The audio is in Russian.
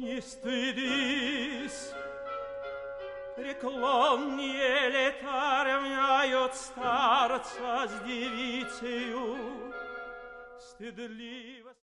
Не стыдись, преклоннее лета равняют старца с девицею, стыдливо.